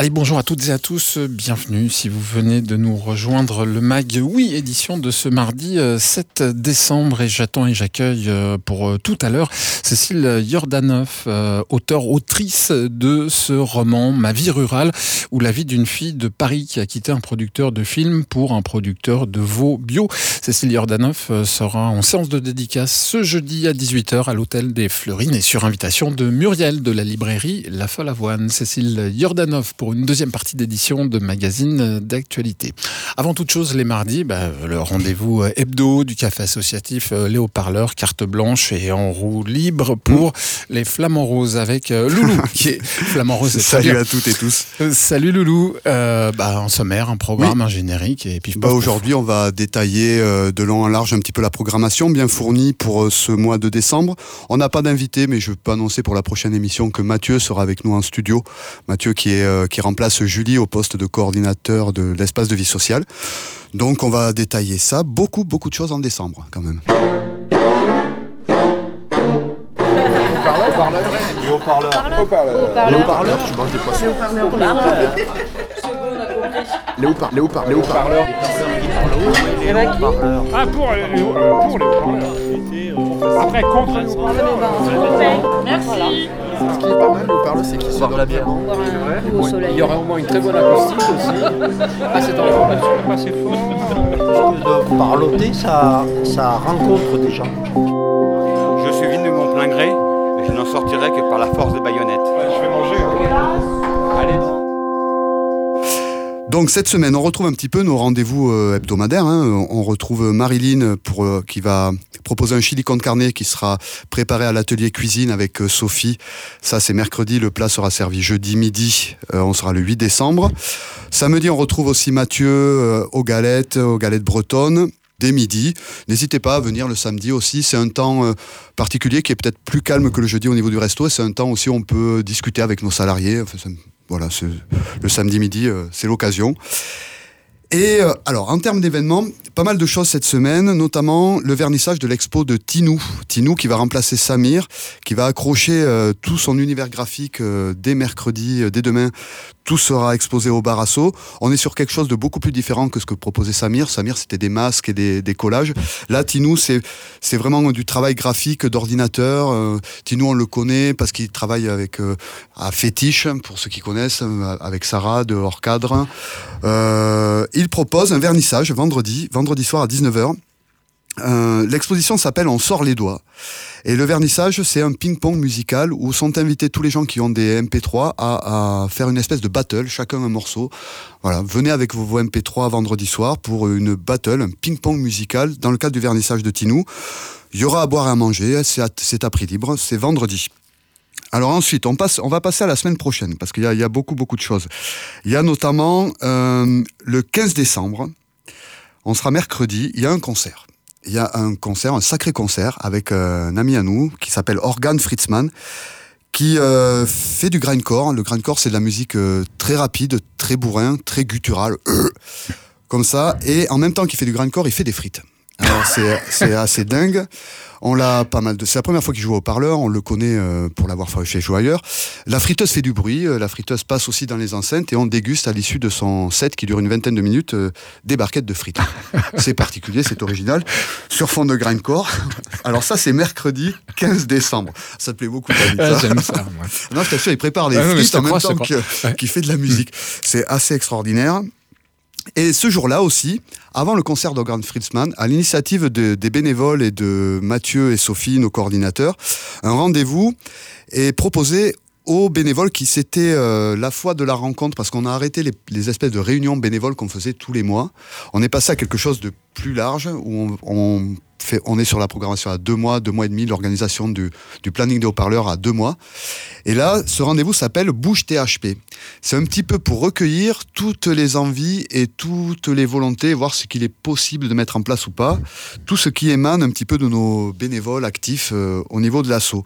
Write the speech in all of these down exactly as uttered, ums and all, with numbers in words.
Allez, bonjour à toutes et à tous, bienvenue si vous venez de nous rejoindre le Mag Oui, édition de ce mardi sept décembre, et j'attends et j'accueille pour tout à l'heure Cécile Yordanov, auteure, autrice de ce roman Ma vie rurale, ou la vie d'une fille de Paris qui a quitté un producteur de films pour un producteur de veau bio. Cécile Yordanov sera en séance de dédicace ce jeudi à dix-huit heures à l'hôtel des Fleurines et sur invitation de Muriel de la librairie La Folle Avoine. Cécile Yordanov pour une deuxième partie d'édition de magazine d'actualité. Avant toute chose, les mardis, bah, le rendez-vous hebdo du café associatif Les Haut-Parleurs, carte blanche et en roue libre pour mmh. les Flamands Roses avec Loulou, qui est Flamand Rose. Salut à toutes et tous. Euh, salut Loulou. Euh, bah, un sommaire, un programme, oui. un générique et puis. Bah, aujourd'hui, on va détailler euh, de long en large un petit peu la programmation bien fournie pour euh, ce mois de décembre. On n'a pas d'invité, mais je peux annoncer pour la prochaine émission que Mathieu sera avec nous en studio. Mathieu qui est euh, qui remplace Julie au poste de coordinateur de l'espace de vie sociale. Donc on va détailler ça, beaucoup beaucoup de choses en décembre quand même. Les haut-parleurs. Les haut-parleurs. Les haut-parleurs. Tu manges des poissons. Les haut-parleurs. Les haut-parleurs. Les haut-parleurs. Les haut-parleurs. Ah, pour les haut-parleurs. Après, contre les haut-parleurs. Merci. Ce qui est pas mal, le haut-parleur, c'est qu'il se donne bien. Il y aura au moins une très bonne acoustique aussi. Ah, c'est dans la formation, pas assez fort. De parloter, ça, ça rencontre des gens. Je suis venu de mon plein gré, et je n'en sortirai que par la force des baïonnettes. Ouais, je vais manger. Hein. Allez. Donc cette semaine, on retrouve un petit peu nos rendez-vous euh, hebdomadaires. Hein. On retrouve Marilyn pour, euh, qui va proposer un chili con carne qui sera préparé à l'atelier cuisine avec euh, Sophie. Ça, c'est mercredi. Le plat sera servi jeudi midi. Euh, on sera le huit décembre. Samedi, on retrouve aussi Mathieu euh, aux galettes, aux galettes bretonnes. Dès midi. N'hésitez pas à venir le samedi aussi. C'est un temps euh, particulier qui est peut-être plus calme que le jeudi au niveau du resto. Et c'est un temps aussi où on peut discuter avec nos salariés. Enfin, ça, voilà, c'est, le samedi midi, euh, c'est l'occasion. Et euh, alors, en termes d'événements, pas mal de choses cette semaine, notamment le vernissage de l'expo de Tinou. Tinou qui va remplacer Samir, qui va accrocher euh, tout son univers graphique euh, dès mercredi, euh, dès demain. Tout sera exposé au Barasso. On est sur quelque chose de beaucoup plus différent que ce que proposait Samir. Samir, c'était des masques et des, des collages. Là, Tinou, c'est, c'est vraiment du travail graphique d'ordinateur. Euh, Tinou, on le connaît parce qu'il travaille avec euh, à Fétiche, pour ceux qui connaissent, avec Sarah de Hors Cadre. Euh, il propose un vernissage vendredi, vendredi soir à dix-neuf heures. Euh, l'exposition s'appelle On sort les doigts. Et le vernissage, c'est un ping-pong musical où sont invités tous les gens qui ont des M P trois à, à faire une espèce de battle, chacun un morceau. Voilà, venez avec vos, vos M P trois vendredi soir pour une battle, un ping-pong musical dans le cadre du vernissage de Tinou. Il y aura à boire et à manger, c'est à, c'est à prix libre, c'est vendredi. Alors ensuite, on, passe, on va passer à la semaine prochaine parce qu'il y a, il y a beaucoup, beaucoup de choses. Il y a notamment euh, le quinze décembre, on sera mercredi, il y a un concert. Il y a un concert, un sacré concert avec euh, un ami à nous qui s'appelle Organ Fritzmann qui euh, fait du grindcore. Le grindcore, c'est de la musique euh, très rapide, très bourrin, très gutturale, euh, comme ça. Et en même temps qu'il fait du grindcore, il fait des frites. Alors c'est, c'est assez dingue. On l'a pas mal de. C'est la première fois qu'il joue au Haut-Parleurs. On le connaît euh, pour l'avoir fait jouer ailleurs. La friteuse fait du bruit. Euh, la friteuse passe aussi dans les enceintes et on déguste à l'issue de son set qui dure une vingtaine de minutes euh, des barquettes de frites. C'est particulier, c'est original. Sur fond de grindcore. Alors ça, c'est mercredi quinze décembre. Ça te plaît beaucoup, David, ah, ça j'aime ça. Moi. Non, je t'assure, il prépare les ah, frites en même crois, temps que, ouais. qu'il fait de la musique. C'est assez extraordinaire. Et ce jour-là aussi, avant le concert d'Organ Fritzmann, à l'initiative de, des bénévoles et de Mathieu et Sophie, nos coordinateurs, un rendez-vous est proposé aux bénévoles qui c'était euh, la fois de la rencontre, parce qu'on a arrêté les, les espèces de réunions bénévoles qu'on faisait tous les mois. On est passé à quelque chose de plus large, où on, on, fait, on est sur la programmation à deux mois, deux mois et demi, l'organisation du, du planning des haut-parleurs à deux mois. Et là, ce rendez-vous s'appelle Bouge T H P. C'est un petit peu pour recueillir toutes les envies et toutes les volontés, voir ce qu'il est possible de mettre en place ou pas, tout ce qui émane un petit peu de nos bénévoles actifs euh, au niveau de l'asso.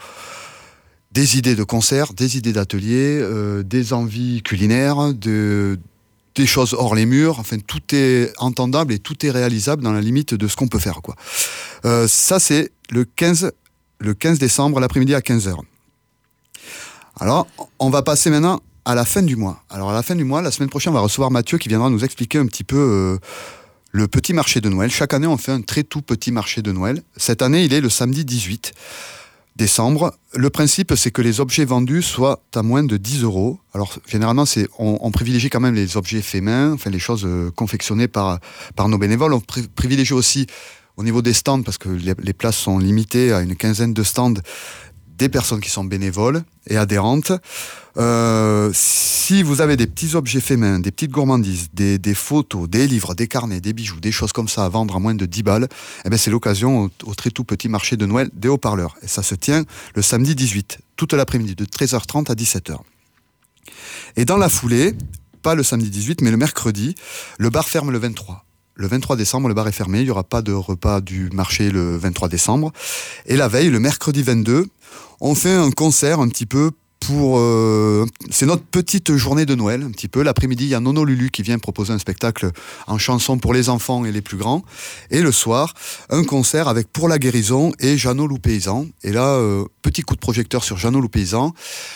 Des idées de concerts, des idées d'ateliers, euh, des envies culinaires, de, des choses hors les murs. Enfin, tout est entendable et tout est réalisable dans la limite de ce qu'on peut faire, quoi. Euh, ça, c'est le quinze, le quinze décembre, l'après-midi à quinze heures. Alors, on va passer maintenant à la fin du mois. Alors à la fin du mois, la semaine prochaine, on va recevoir Mathieu qui viendra nous expliquer un petit peu euh, le petit marché de Noël. Chaque année, on fait un très tout petit marché de Noël. Cette année, il est le samedi dix-huit décembre. Le principe, c'est que les objets vendus soient à moins de dix euros. Alors, généralement, c'est, on, on privilégie quand même les objets faits main, enfin, les choses euh, confectionnées par, par nos bénévoles. On pri- privilégie aussi, au niveau des stands, parce que les, les places sont limitées à une quinzaine de stands, des personnes qui sont bénévoles et adhérentes. Euh, si vous avez des petits objets faits main, des petites gourmandises, des, des photos, des livres, des carnets, des bijoux, des choses comme ça à vendre à moins de dix balles, eh ben c'est l'occasion au, au très tout petit marché de Noël des haut-parleurs. Et ça se tient le samedi dix-huit, toute l'après-midi, de treize heures trente à dix-sept heures. Et dans la foulée, pas le samedi dix-huit, mais le mercredi, le bar ferme le vingt-trois. Le vingt-trois décembre, le bar est fermé, il n'y aura pas de repas du marché le vingt-trois décembre. Et la veille, le mercredi vingt-deux, on fait un concert un petit peu pour... Euh, c'est notre petite journée de Noël, un petit peu. L'après-midi, il y a Nono Lulu qui vient proposer un spectacle en chanson pour les enfants et les plus grands. Et le soir, un concert avec Pour la guérison et Jeannot Loup Paysan. Et là, euh, petit coup de projecteur sur Jeannot Loup Paysan.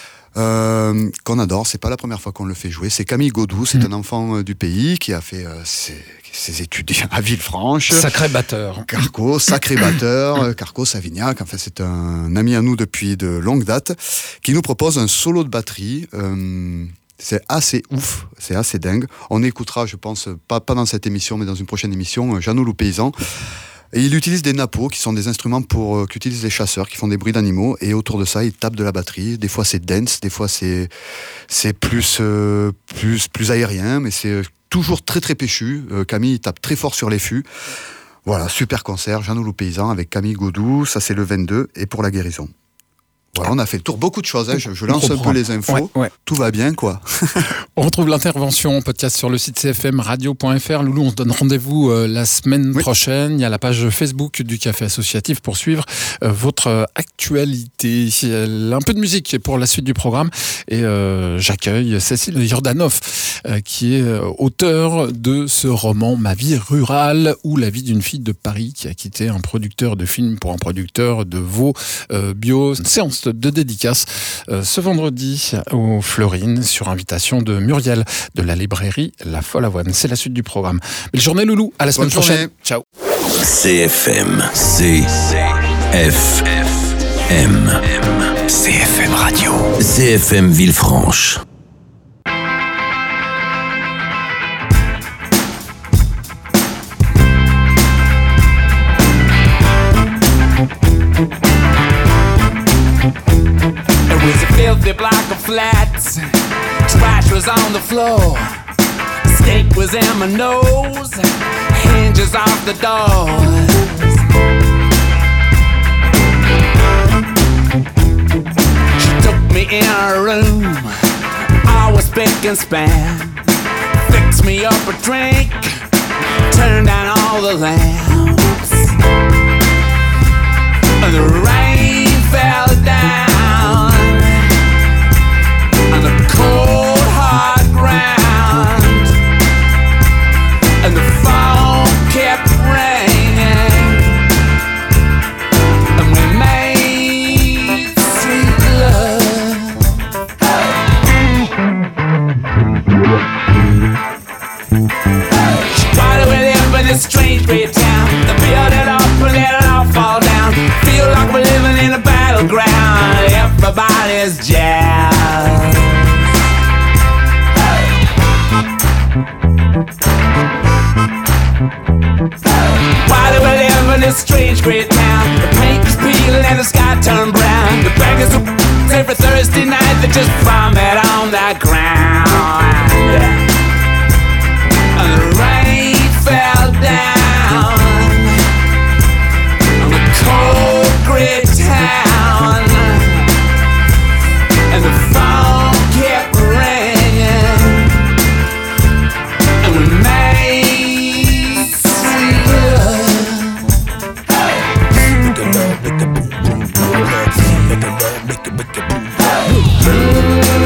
Euh, qu'on adore, c'est pas la première fois qu'on le fait jouer. C'est Camille Godou, c'est mmh. un enfant euh, du pays qui a fait euh, ses, ses études à Villefranche. Sacré batteur. Carco, sacré batteur, euh, Carco Savignac. Enfin, c'est un ami à nous depuis de longue date qui nous propose un solo de batterie. Euh, c'est assez ouf, c'est assez dingue. On écoutera, je pense, pas, pas dans cette émission, mais dans une prochaine émission, euh, Jeannot Loup Paysan. Et il utilise des nappos, qui sont des instruments pour, euh, qu'utilisent les chasseurs, qui font des bruits d'animaux. Et autour de ça, il tape de la batterie. Des fois, c'est dance, des fois, c'est, c'est plus, euh, plus, plus aérien, mais c'est toujours très, très péchu. Euh, Camille, il tape très fort sur les fûts. Voilà, super concert, Jeannot Loup Paysan avec Camille Godou. Ça, c'est le vingt-deux. Et pour la guérison. Voilà, on a fait le tour. Beaucoup de choses. Hein. Je, je lance un peu les infos. Ouais, ouais. Tout va bien, quoi. On retrouve l'intervention en podcast sur le site c f m radio point f r. Loulou, on se donne rendez-vous euh, la semaine oui. prochaine. Il y a la page Facebook du Café Associatif pour suivre euh, votre euh, actualité. Euh, un peu de musique pour la suite du programme. Et euh, j'accueille Cécile Jordanov, euh, qui est euh, auteur de ce roman Ma vie rurale, ou la vie d'une fille de Paris qui a quitté un producteur de films pour un producteur de veaux euh, bio. Séance de dédicace euh, ce vendredi au Fleurines sur invitation de Muriel de la librairie La Folle Avoine. C'est la suite du programme. Belle journée Loulou, à la semaine Bonne prochaine. Journée. Ciao. C F M, C F M, C F M Radio, C F M Villefranche. It was a filthy block of flats. Trash was on the floor. Steak was in my nose. Hinges off the doors. She took me in her room. I was spick and span. Fixed me up a drink. Turned down all the lamps. The rain fell down on the cold hard ground, and the phone kept ringing, and we made sweet love. She tried to live in this strange great town. The build it up and let it all fall down. Feel like we're living in a battleground. Everybody's jazzed. Why do we live in this strange great town? The paint is peeling and the sky turned brown. The beggars are every Thursday night. They just vomit on the ground. And the rain fell down on the cold gray town, and the phone kept ringing, and we made sweet love. Make a love, make a boom boom boom, make a love, make a make a boom boom.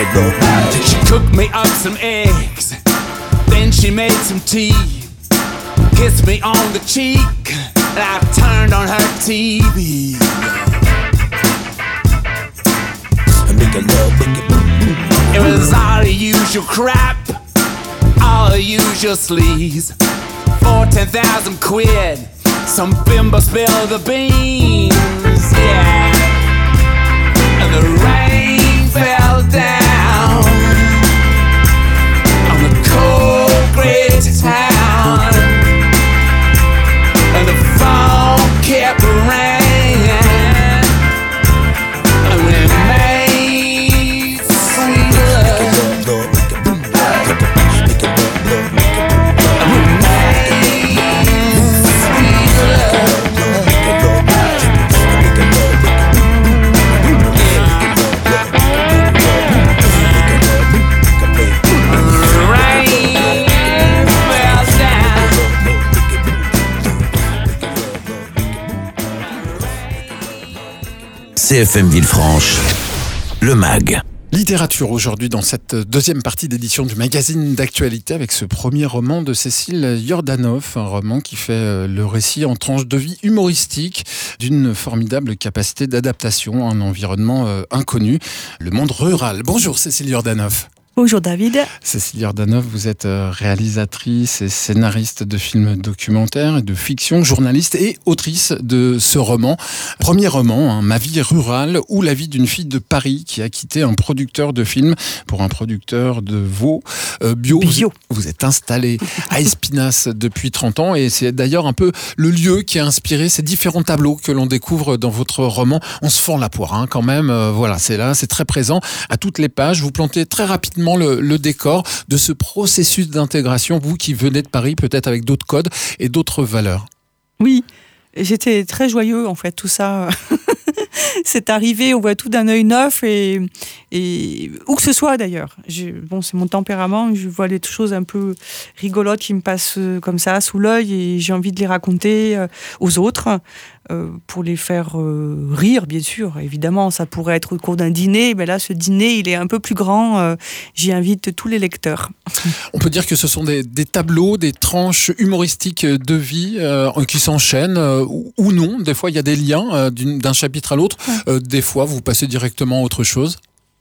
She cooked me up some eggs, then she made some tea, kissed me on the cheek, and I turned on her T V. It was all the usual crap, all the usual sleaze. For ten thousand quid, some bimbo spilled the beans, yeah. And the rain fell down on the cold grey town, and the phone kept ringing, and we made sweet love. And we made sweet love. C F M Villefranche, le MAG. Littérature aujourd'hui dans cette deuxième partie d'édition du magazine d'actualité avec ce premier roman de Cécile Yordanov, un roman qui fait le récit en tranches de vie humoristique d'une formidable capacité d'adaptation à un environnement inconnu, le monde rural. Bonjour Cécile Yordanov. Bonjour David. Cécile Yordanov, vous êtes réalisatrice et scénariste de films documentaires et de fiction, journaliste et autrice de ce roman. Premier roman, hein, Ma vie rurale ou la vie d'une fille de Paris qui a quitté un producteur de films pour un producteur de veau euh, bio. bio. Vous, vous êtes installé à Espinasse depuis trente ans et c'est d'ailleurs un peu le lieu qui a inspiré ces différents tableaux que l'on découvre dans votre roman. On se fend la poire hein, quand même, euh, voilà, c'est là, c'est très présent à toutes les pages. Vous plantez très rapidement Le, le décor de ce processus d'intégration, vous qui venez de Paris, peut-être avec d'autres codes et d'autres valeurs. Oui, j'étais très joyeux en fait, tout ça. C'est arrivé, on voit tout d'un œil neuf et, et où que ce soit d'ailleurs. Je, bon, c'est mon tempérament, je vois les choses un peu rigolotes qui me passent comme ça sous l'œil et j'ai envie de les raconter aux autres. Euh, pour les faire euh, rire, bien sûr. Évidemment, ça pourrait être au cours d'un dîner, mais là, ce dîner, il est un peu plus grand. Euh, j'y invite tous les lecteurs. On peut dire que ce sont des, des tableaux, des tranches humoristiques de vie euh, qui s'enchaînent, euh, ou, ou non. Des fois, il y a des liens euh, d'une, d'un chapitre à l'autre. Euh, des fois, vous passez directement à autre chose.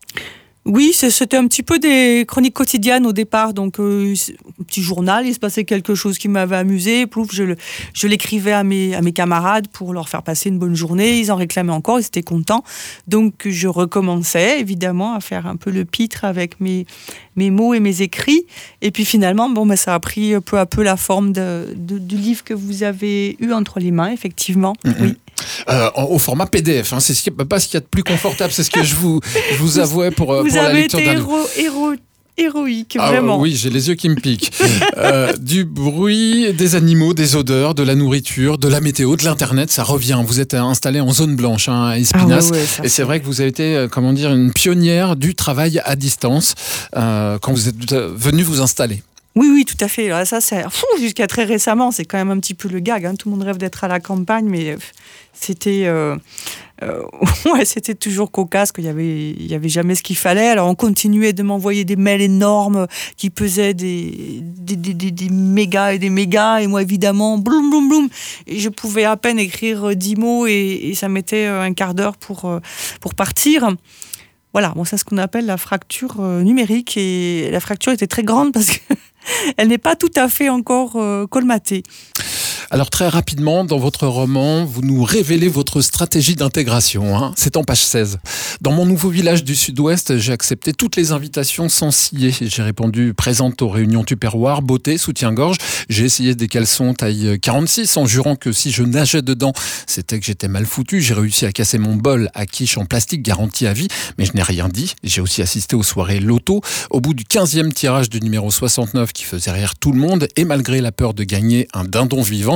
Oui, c'était un petit peu des chroniques quotidiennes au départ, donc euh, un petit journal, il se passait quelque chose qui m'avait amusé, plouf, je, je l'écrivais à mes, à mes camarades pour leur faire passer une bonne journée, ils en réclamaient encore, ils étaient contents, donc je recommençais évidemment à faire un peu le pitre avec mes, mes mots et mes écrits, et puis finalement, bon, ben, ça a pris peu à peu la forme de, de, du livre que vous avez eu entre les mains, effectivement, mm-hmm. oui. Euh, au format P D F, hein, c'est ce qui, pas ce qu'il y a de plus confortable, c'est ce que je vous, je vous avouais pour, vous pour la lecture d'un livre. Vous avez été héros, héros, héroïque, ah, vraiment. Oui, j'ai les yeux qui me piquent. euh, du bruit, des animaux, des odeurs, de la nourriture, de la météo, de l'internet, ça revient. Vous êtes installé en zone blanche hein, à Espinasse, ah ouais, ouais, et c'est vrai que vous avez été, comment dire, une pionnière du travail à distance euh, quand vous êtes venu vous installer. Oui, oui, tout à fait. Ça, c'est fou, jusqu'à très récemment, c'est quand même un petit peu le gag. Hein. Tout le monde rêve d'être à la campagne, mais c'était, euh, euh, ouais, c'était toujours cocasse, qu'il y avait, il y avait jamais ce qu'il fallait. Alors, on continuait de m'envoyer des mails énormes qui pesaient des, des, des, des, des mégas et des mégas. Et moi, évidemment, bloum, bloum, bloum. Et je pouvais à peine écrire dix mots et, et ça mettait un quart d'heure pour, pour partir. Voilà, bon, c'est ce qu'on appelle la fracture numérique. Et la fracture était très grande parce que elle n'est pas tout à fait encore euh, colmatée. Alors très rapidement, dans votre roman, vous nous révélez votre stratégie d'intégration. Hein. C'est en page seize. Dans mon nouveau village du Sud-Ouest, j'ai accepté toutes les invitations sans scier. J'ai répondu présente aux réunions tupperware, beauté, soutien-gorge. J'ai essayé des caleçons taille quarante-six en jurant que si je nageais dedans, c'était que j'étais mal foutu. J'ai réussi à casser mon bol à quiche en plastique garanti à vie, mais je n'ai rien dit. J'ai aussi assisté aux soirées loto. Au bout du quinzième tirage du numéro soixante-neuf qui faisait rire tout le monde, et malgré la peur de gagner un dindon vivant,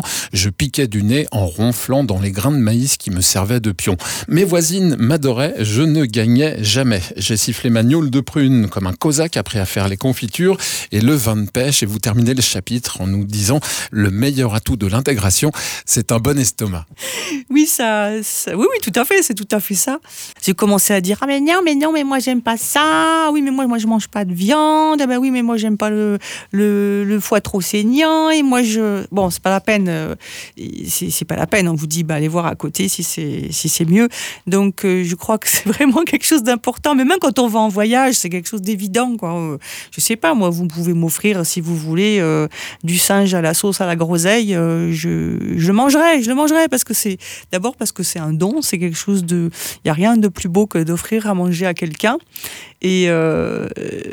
je piquais du nez en ronflant dans les grains de maïs qui me servaient de pion. Mes voisines m'adoraient, je ne gagnais jamais. J'ai sifflé ma gnôle de prune comme un cosaque après à faire les confitures et le vin de pêche. Et vous terminez le chapitre en nous disant le meilleur atout de l'intégration, c'est un bon estomac. Oui, ça, ça, oui, oui, tout à fait, c'est tout à fait ça. J'ai commencé à dire ah mais non, mais non, mais moi j'aime pas ça. Oui, mais moi, moi je mange pas de viande. Ah ben oui, mais moi j'aime pas le, le, le foie trop saignant. Et moi je, bon, c'est pas la peine. Euh, c'est, c'est pas la peine. On vous dit bah allez voir à côté si c'est si c'est mieux. Donc euh, je crois que c'est vraiment quelque chose d'important. Mais même quand on va en voyage, c'est quelque chose d'évident, quoi. Euh, je sais pas, moi, vous pouvez m'offrir si vous voulez euh, du singe à la sauce à la groseille. Euh, je, je le mangerai, je le mangerai parce que c'est d'abord parce que c'est un don, c'est quelque chose de. Il y a rien de plus beau que d'offrir à manger à quelqu'un. Et euh,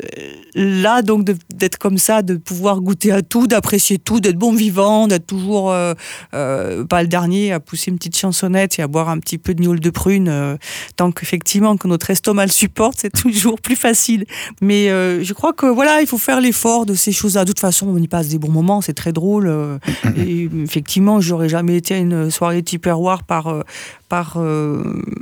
là, donc, de, d'être comme ça, de pouvoir goûter à tout, d'apprécier tout, d'être bon vivant, d'être toujours euh, euh, pas le dernier à pousser une petite chansonnette et à boire un petit peu de gnôle de prune, euh, tant qu'effectivement que notre estomac le supporte, c'est toujours plus facile. Mais euh, je crois que voilà, il faut faire l'effort de ces choses-là. De toute façon, on y passe des bons moments, c'est très drôle. Euh, et effectivement, j'aurais jamais été à une soirée Tupperware par euh, par euh,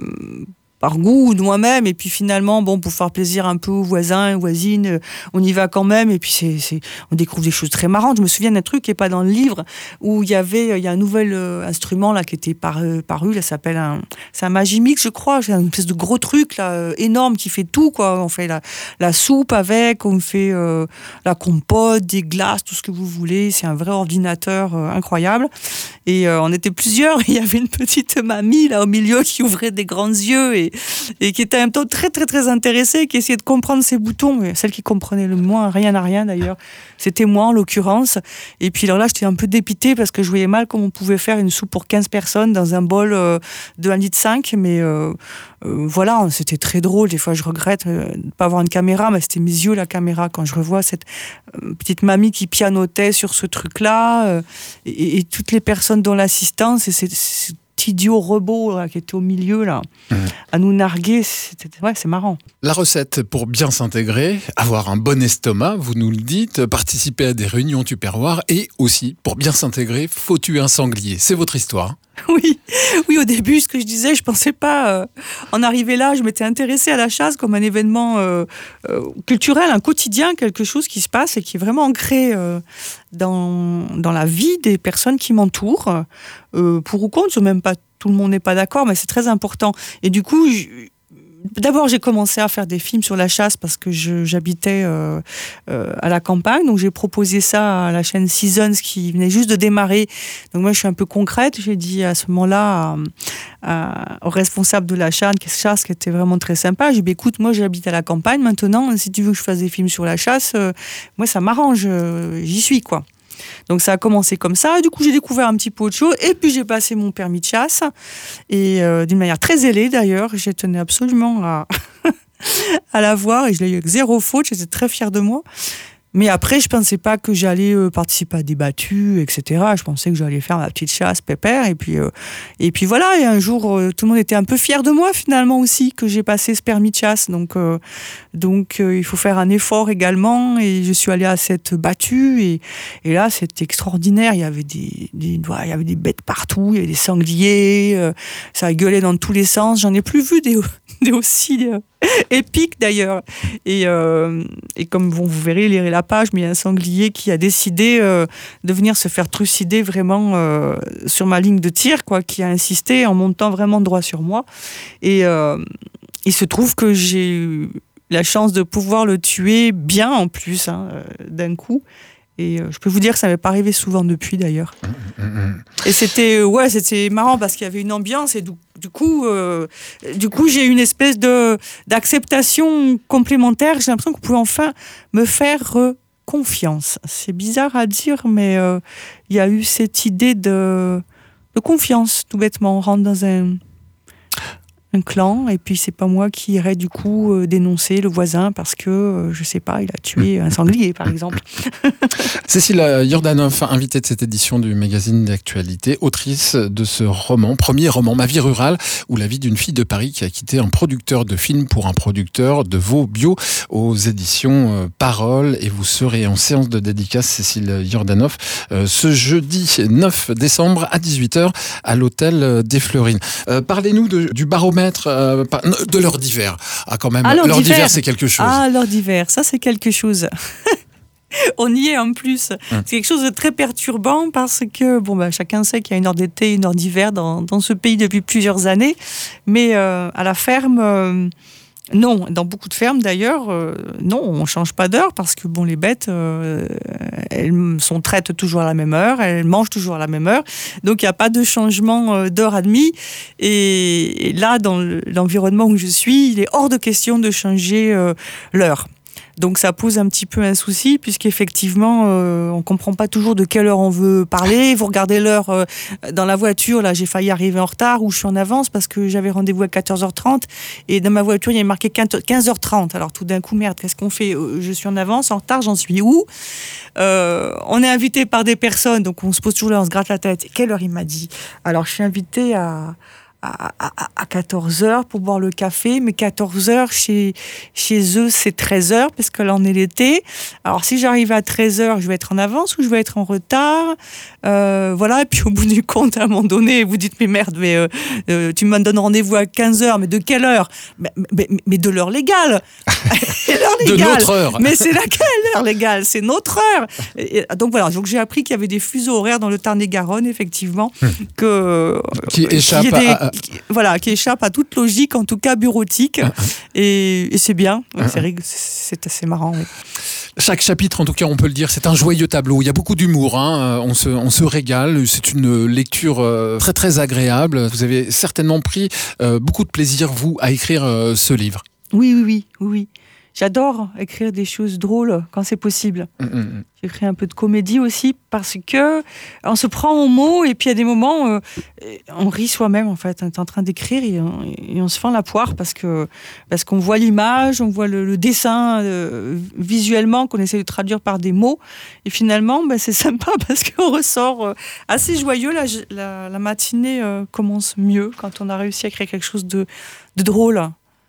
par goût de moi-même, et puis finalement, bon, pour faire plaisir un peu aux voisins, aux voisines, on y va quand même, et puis c'est, c'est, on découvre des choses très marrantes. Je me souviens d'un truc qui n'est pas dans le livre, où il y avait, il y a un nouvel euh, instrument là qui était par, euh, paru, là, ça s'appelle un, c'est un Magimix, je crois, c'est une espèce de gros truc là, euh, énorme qui fait tout, quoi. On fait la, la soupe avec, on fait euh, la compote, des glaces, tout ce que vous voulez. C'est un vrai ordinateur euh, incroyable. Et euh, on était plusieurs, il y avait une petite mamie là au milieu qui ouvrait des grands yeux et et qui était en même temps très très très intéressée, qui essayait de comprendre ces boutons, mais celle qui comprenait le moins rien à rien d'ailleurs, c'était moi en l'occurrence. Et puis alors là j'étais un peu dépitée parce que je voyais mal comment on pouvait faire une soupe pour quinze personnes dans un bol euh, de un litre cinq, mais euh, euh, voilà, c'était très drôle. Des fois je regrette euh, de ne pas avoir une caméra, mais c'était mes yeux la caméra quand je revois cette euh, petite mamie qui pianotait sur ce truc là euh, et, et toutes les personnes dans l'assistance, et c'est, c'est idiot robot là, qui était au milieu là, mmh. à nous narguer, c'était, ouais, c'est marrant. La recette pour bien s'intégrer, avoir un bon estomac, vous nous le dites, participer à des réunions Tupperware, et aussi, pour bien s'intégrer, faut tuer un sanglier. C'est votre histoire. Oui, oui, au début, ce que je disais, je pensais pas euh, en arriver là. Je m'étais intéressée à la chasse comme un événement euh, euh, culturel, un quotidien, quelque chose qui se passe et qui est vraiment ancré euh, dans, dans la vie des personnes qui m'entourent. Euh, pour ou contre, même pas tout le monde n'est pas d'accord, mais c'est très important. Et du coup, je, D'abord, j'ai commencé à faire des films sur la chasse parce que je, j'habitais euh, euh, à la campagne. Donc, j'ai proposé ça à la chaîne Seasons qui venait juste de démarrer. Donc, moi, je suis un peu concrète. J'ai dit à ce moment-là à, à, au responsable de la chaîne, chasse, qui était vraiment très sympa. J'ai dit, bah, écoute, moi, j'habite à la campagne. Maintenant, si tu veux que je fasse des films sur la chasse, euh, moi, ça m'arrange. Euh, j'y suis, quoi. Donc ça a commencé comme ça, et du coup j'ai découvert un petit peu autre chose, et puis j'ai passé mon permis de chasse, et euh, d'une manière très zélée d'ailleurs, je tenais absolument à, à l'avoir, et je l'ai eu avec zéro faute, j'étais très fière de moi. Mais après, je pensais pas que j'allais euh, participer à des battues, et cetera. Je pensais que j'allais faire ma petite chasse pépère. Et puis, euh, et puis voilà. Et un jour, euh, tout le monde était un peu fier de moi finalement aussi que j'ai passé ce permis de chasse. Donc, euh, donc, euh, il faut faire un effort également. Et je suis allée à cette battue. Et, et là, c'était extraordinaire. Il y avait des, des, il y avait des bêtes partout. Il y avait des sangliers. Euh, ça gueulait dans tous les sens. J'en ai plus vu des, des aussi euh, épiques d'ailleurs. Et, euh, et comme bon, vous verrez, lirez la page, mais il y a un sanglier qui a décidé euh, de venir se faire trucider vraiment euh, sur ma ligne de tir, quoi, qui a insisté en montant vraiment droit sur moi. Et euh, il se trouve que j'ai eu la chance de pouvoir le tuer bien en plus, hein, d'un coup. Et euh, je peux vous dire que ça m'est pas arrivé souvent depuis d'ailleurs. Et c'était ouais, c'était marrant parce qu'il y avait une ambiance et du, du coup, euh, du coup, j'ai eu une espèce de d'acceptation complémentaire. J'ai l'impression qu'on pouvait enfin me faire euh, confiance. C'est bizarre à dire, mais il euh, y a eu cette idée de de confiance, tout bêtement. On rentre dans un un clan, et puis c'est pas moi qui irais du coup euh, dénoncer le voisin parce que, euh, je sais pas, il a tué un sanglier par exemple. Cécile Yordanov, invitée de cette édition du magazine d'actualité, autrice de ce roman, premier roman, Ma vie rurale, ou la vie d'une fille de Paris qui a quitté un producteur de films pour un producteur de veau bio aux éditions Parole. Et vous serez en séance de dédicace, Cécile Yordanov, euh, ce jeudi neuf décembre à dix-huit heures à l'hôtel des Fleurines. Euh, parlez-nous de, du baromètre, euh, de l'heure d'hiver. Ah, quand même, ah, l'heure, l'heure d'hiver, d'hiver, c'est quelque chose. Ah, l'heure d'hiver, ça c'est quelque chose. On y est en plus. C'est quelque chose de très perturbant parce que bon, bah, chacun sait qu'il y a une heure d'été et une heure d'hiver dans, dans ce pays depuis plusieurs années. Mais euh, à la ferme, euh, non. Dans beaucoup de fermes d'ailleurs, euh, non, on ne change pas d'heure parce que bon, les bêtes, euh, elles sont traites toujours à la même heure, elles mangent toujours à la même heure. Donc il n'y a pas de changement d'heure à demi. Et, et là, dans l'environnement où je suis, il est hors de question de changer euh, l'heure. Donc ça pose un petit peu un souci puisqu'effectivement euh, on comprend pas toujours de quelle heure on veut parler. Vous regardez l'heure euh, dans la voiture, là j'ai failli arriver en retard ou je suis en avance parce que j'avais rendez-vous à quatorze heures trente et dans ma voiture il y avait marqué quinze heures trente. Alors tout d'un coup merde, qu'est-ce qu'on fait ? Je suis en avance, en retard, j'en suis où ? euh, On est invité par des personnes, donc on se pose toujours là, on se gratte la tête. Quelle heure il m'a dit ? Alors je suis invité à À, à, à quatorze heures pour boire le café, mais quatorze heures chez, chez eux c'est treize heures parce que là on est l'été. Alors si j'arrive à treize heures, je vais être en avance ou je vais être en retard, euh, voilà. Et puis au bout du compte, à un moment donné, vous dites mais merde, mais euh, euh, tu me donnes rendez-vous à quinze heures, mais de quelle heure ? mais, mais, mais de l'heure légale. L'heure légale. De notre heure. Mais c'est laquelle l'heure légale ? C'est notre heure. Et, donc voilà, donc j'ai appris qu'il y avait des fuseaux horaires dans le Tarn-et-Garonne, effectivement, que qui échappent qui à, à... Qui, voilà, qui échappe à toute logique, en tout cas bureautique, et, et c'est bien, c'est, c'est assez marrant. Oui. Chaque chapitre, en tout cas, on peut le dire, c'est un joyeux tableau. Il y a beaucoup d'humour, hein. on, se, on se régale. C'est une lecture très très agréable. Vous avez certainement pris euh, beaucoup de plaisir, vous, à écrire euh, ce livre. Oui, oui, oui, oui. J'adore écrire des choses drôles quand c'est possible. Mmh. J'écris un peu de comédie aussi parce que on se prend au mot et puis il y a des moments euh, on rit soi-même en fait. On est en train d'écrire et on, et on se fend la poire parce que parce qu'on voit l'image, on voit le, le dessin euh, visuellement qu'on essaie de traduire par des mots et finalement ben, c'est sympa parce qu'on ressort euh, assez joyeux. La, la, la matinée euh, commence mieux quand on a réussi à créer quelque chose de, de drôle.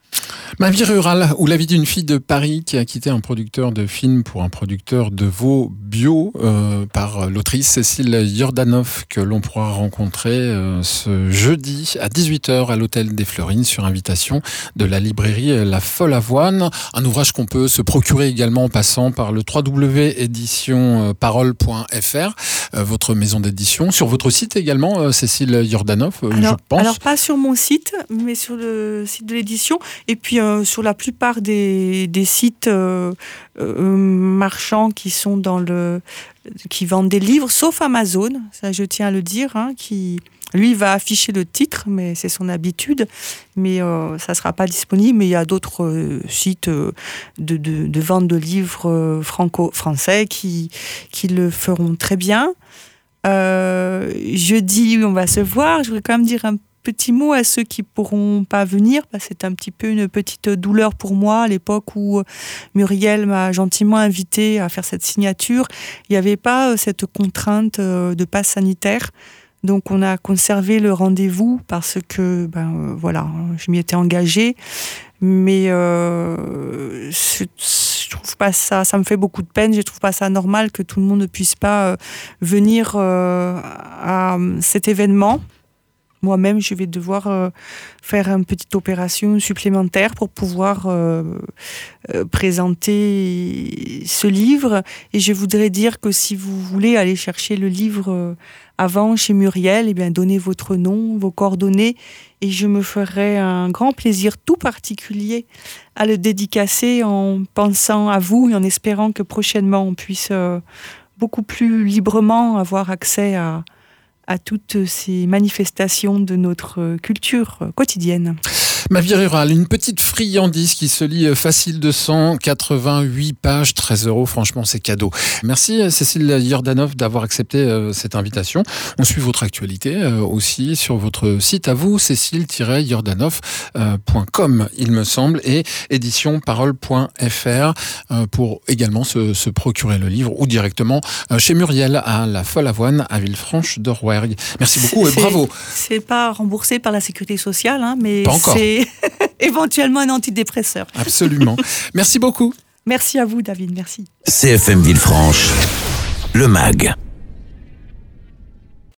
Ma vie rurale, ou la vie d'une fille de Paris qui a quitté un producteur de films pour un producteur de veau bio, euh, par l'autrice Cécile Yordanov, que l'on pourra rencontrer euh, ce jeudi à dix-huit heures à l'hôtel des Fleurines sur invitation de la librairie La Folle Avoine. Un ouvrage qu'on peut se procurer également en passant par le w w w point édition parole point f r, euh, votre maison d'édition. Sur votre site également, euh, Cécile Yordanov, euh, alors, je pense. Alors pas sur mon site, mais sur le site de l'édition. Et puis euh, sur la plupart des, des sites euh, euh, marchands qui sont dans le, qui vendent des livres, sauf Amazon, ça je tiens à le dire, hein, qui lui va afficher le titre, mais c'est son habitude, mais euh, ça sera pas disponible. Mais il y a d'autres euh, sites euh, de, de, de vente de livres euh, franco-français qui, qui le feront très bien. Euh, jeudi, on va se voir. Je voudrais quand même dire un petit mot à ceux qui pourront pas venir, parce que c'est un petit peu une petite douleur pour moi. À l'époque où Muriel m'a gentiment invité à faire cette signature, il n'y avait pas cette contrainte de passe sanitaire. Donc on a conservé le rendez-vous parce que ben euh, voilà, je m'y étais engagée, mais euh, je, je trouve pas ça, ça me fait beaucoup de peine. Je trouve pas ça normal que tout le monde ne puisse pas euh, venir euh, à cet événement. Moi-même, je vais devoir euh, faire une petite opération supplémentaire pour pouvoir euh, euh, présenter ce livre. Et je voudrais dire que si vous voulez aller chercher le livre euh, avant chez Muriel, eh bien, donnez votre nom, vos coordonnées, et je me ferai un grand plaisir tout particulier à le dédicacer en pensant à vous et en espérant que prochainement on puisse euh, beaucoup plus librement avoir accès à à toutes ces manifestations de notre culture quotidienne. Ma vie rurale, une petite friandise qui se lit facile de cent quatre-vingt-huit pages, treize euros, franchement c'est cadeau. Merci Cécile Jordanov d'avoir accepté euh, cette invitation. On suit votre actualité euh, aussi sur votre site à vous, cécile tiret jordanov point com il me semble, et édition parole point f r euh, pour également se, se procurer le livre ou directement euh, chez Muriel à la Folle Avoine à Villefranche-de-Rouergue. Merci beaucoup et C'est- bravo. C'est pas remboursé par la sécurité sociale, hein, mais Pas encore. c'est éventuellement un antidépresseur. Absolument. Merci beaucoup. Merci à vous, David. Merci. C F M Villefranche, le M A G.